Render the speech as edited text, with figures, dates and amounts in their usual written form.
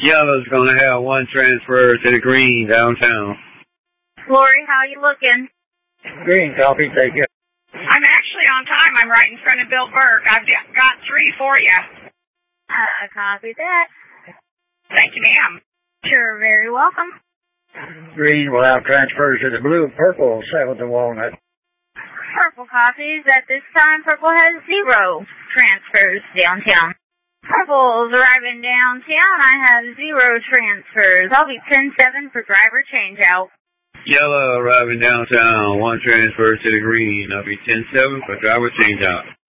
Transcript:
Yellow's gonna have one transfer to the green downtown. Lori, how you looking? Green copy, take it. I'm actually on time. I'm right in front of Bill Burke. I've got 3 for you. Copy that. Thank you, ma'am. You're very welcome. Green will have transfers to the blue, purple, 7th and Walnut. Purple copies. At this time, Purple has 0 transfers downtown. Purple's arriving downtown. I have 0 transfers. I'll be 10-7 for driver changeout. Yellow arriving downtown, one transfer to the green. I'll be 10-7 for driver changeout.